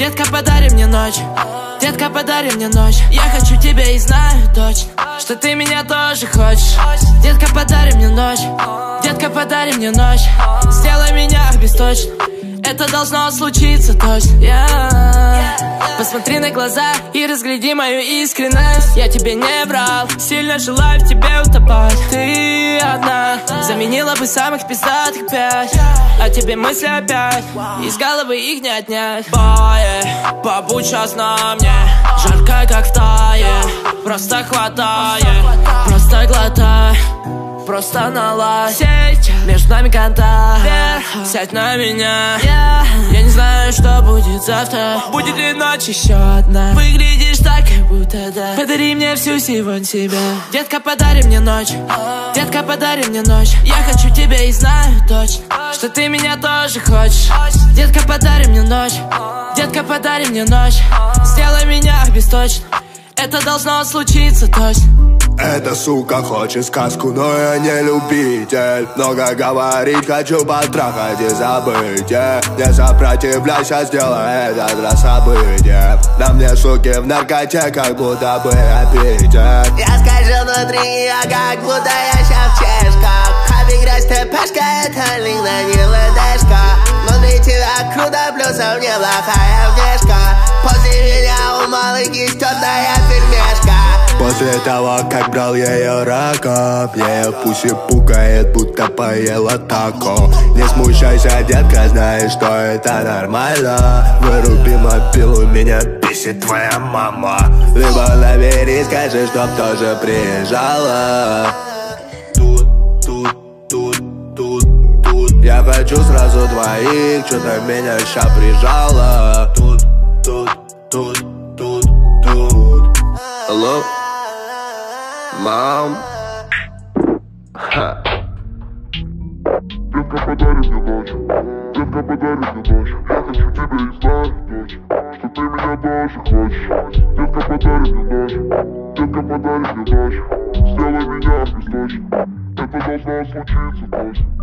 Детка, подари мне ночь, детка, подари мне ночь. Я хочу тебя и знаю точно, что ты меня тоже хочешь. Детка, подари мне ночь, детка, подари мне ночь. Сделай меня бесточно, это должно случиться точно. Посмотри на глаза и разгляди мою искренность. Я тебе не врал, сильно желаю в тебе утопать. Ты одна заменила бы самых пиздатых 5, а тебе мысли опять, из головы их не отнять. Побудь сейчас на мне, жарко как в тае. Просто хватай, просто глотай, просто наладь. Сейчас между нами контакт, сядь на меня. Я не знаю, что будет завтра, будет ли ночь еще одна. Выглядишь так, как будто да. Подари мне всю сегодня себя. Детка, подари мне ночь, детка, подари мне ночь. Я хочу тебя и знаю точно, что ты меня тоже хочешь. Детка, подари мне ночь, детка, подари мне ночь. Сделай меня бесточно, это должно случиться точно. Эта сука хочет сказку, но я не любитель. Много говорить, хочу потрахать и забыть. Не сопротивляйся, сделай этот раз событие. На мне суки в наркоте, как будто бы аппетит. Я скажу внутри, я как будто я ща в чешках. Хаби грязь, ты пешка, это лина, не ледышка. Внутри тебя круто, плюсом неплохая внешка. После меня у малых есть тёртая пельмешка. После того, как брал ее раком, ее пуси пукает, будто поела тако. Не смущайся, детка, знаешь, что это нормально. Выруби мобилу, меня бесит твоя мама. Либо набери, скажи, чтоб тоже приезжала. Тут я хочу сразу двоих, что-то меня ща прижало. Тут Hello? Мам. Детка, подари мне ночь, детка, подари мне ночь. Я хочу тебя и знаю точно, что ты меня тоже хочешь. Детка, подари мне ночь, детка, подари мне ночь. Сделай меня бесточно, это должно случиться точно.